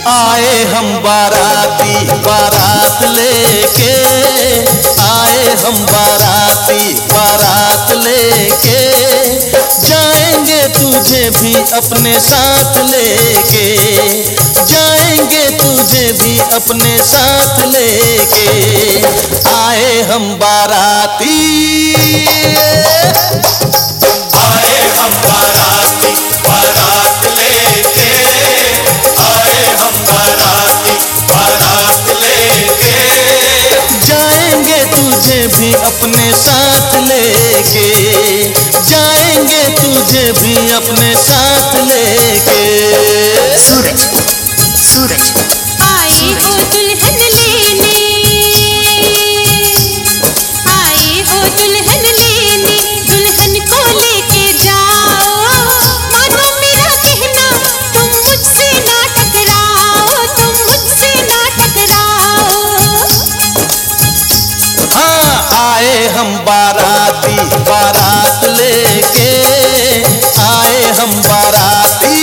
आए हम बाराती बारात लेके, आए हम बाराती बारात लेके, जाएंगे तुझे भी अपने साथ लेके, जाएंगे तुझे भी अपने साथ लेके, आए हम बाराती, आए हम बाराती बारात लेके, आए हम बाराती बारात लेके, जाएंगे तुझे भी अपने साथ लेके, जाएंगे तुझे भी अपने साथ लेके। सूरज सूरज आए हो दुल्हन लेने, आए हो दुल्हन लेने, दुल्हन को लेके जाओ, मानो मेरा कहना तुम मुझसे ना टकराओ, तुम मुझसे ना टकराओ। हाँ आए हम बाराती बारात लेके, आए हम बाराती।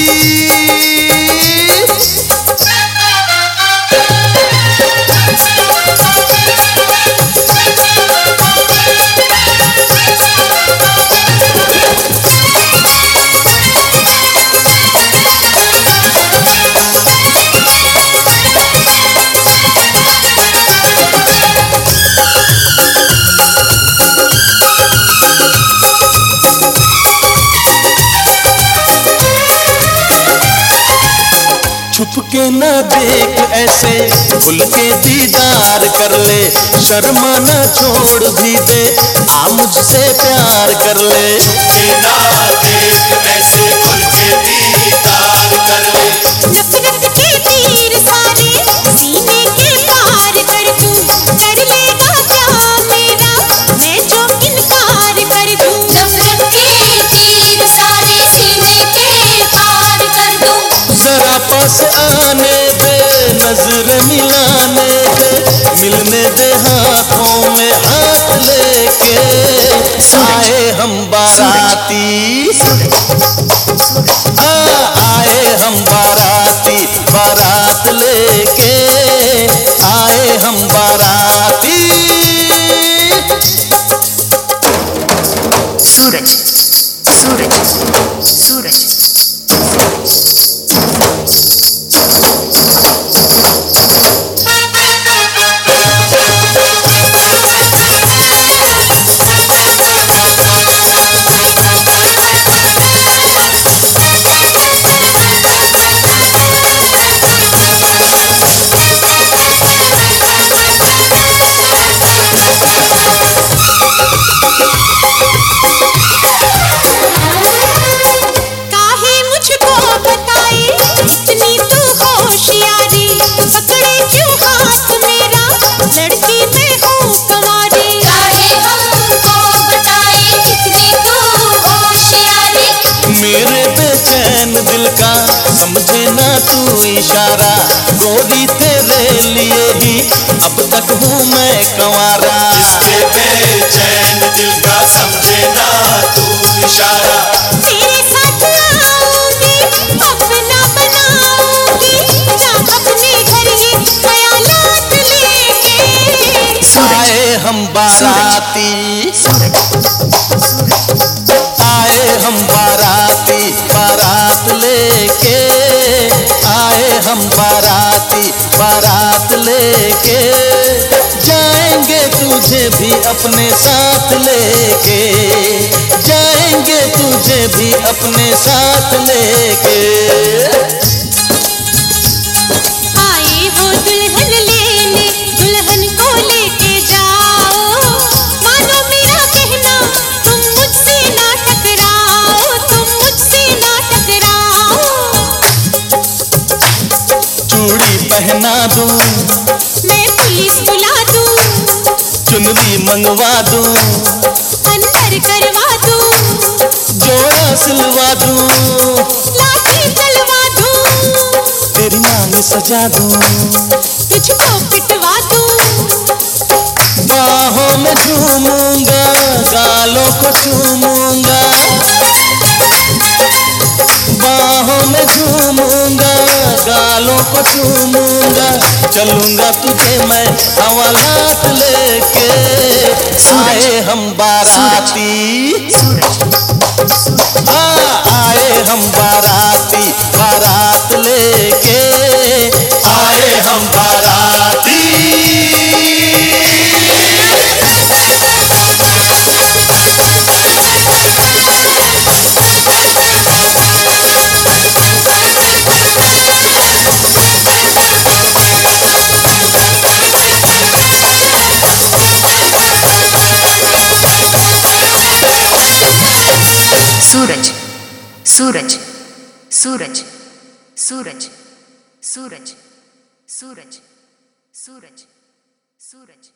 छुप के न देख ऐसे, खुल के दीदार कर ले, शर्मा न छोड़ भी दे, आ मुझसे प्यार कर ले। के ना देख ऐसे खुल के दीदार कर ले, नफरत के तीर सारे सीने के पार कर दूं, कर लेगा क्या मेरा मैं जो इनकार कर दूं। नफरत के तीर सारे सीने के पार कर दूं, जरा पास आने दे, नजर मिलाने दे, मिलने दे हाथों में हाथ लेके, आए हम बाराती, आए हम बाराती बारात लेके, आए हम बाराती। सूरज सूरज सूरज काहे मुझको बताए इतनी तू होशियारी, पकड़े क्यों हाथ मेरा लड़की मैं हूँ कंवारी। काहे हमको बताए इतनी तू होशियारी, मेरे बेचैन दिल का समझे ना तू इशारा, गोरी तेरे लिए ही अब तक हूँ मैं कंवारा। इसके बेचैन दिल का समझे ना तू इशारा, तेरे साथ आऊंगी अपना बनाऊंगी, ना अपने घर ही ख्यालात लेके। आए हम बाराती, आए हम बाराती बारात लेके, आए हम बाराती बारात लेके, जाएंगे तुझे भी अपने साथ लेके, जाएंगे तुझे भी अपने साथ लेके। आए हो दुल्हन लेने, दुल्हन को लेके जाओ, मानो मेरा कहना तुम मुझसे ना टकराओ, तुम मुझसे ना टकराओ। चूड़ी पहना दूं, मैं पुलिस बुला दूं, चुनरी मंगवा दूं, अंदर करवा दूं, जोड़ा सिलवा दूं, लाठी चलवा दूं, तेरी मांग सजा दूं, तुझको पिटवा दूं, बाहों में झूमूंगा, गालों को चूमूंगा, बाहों में झूमूंगा, गालों को चूमूंगा, चलूंगा तुझे मैं हवालात लेके। आए हम बाराती, हाँ आए हम बाराती, बारात लेके आए हम बाराती। सूरज सूरज सूरज सूरज सूरज सूरज सूरज सूरज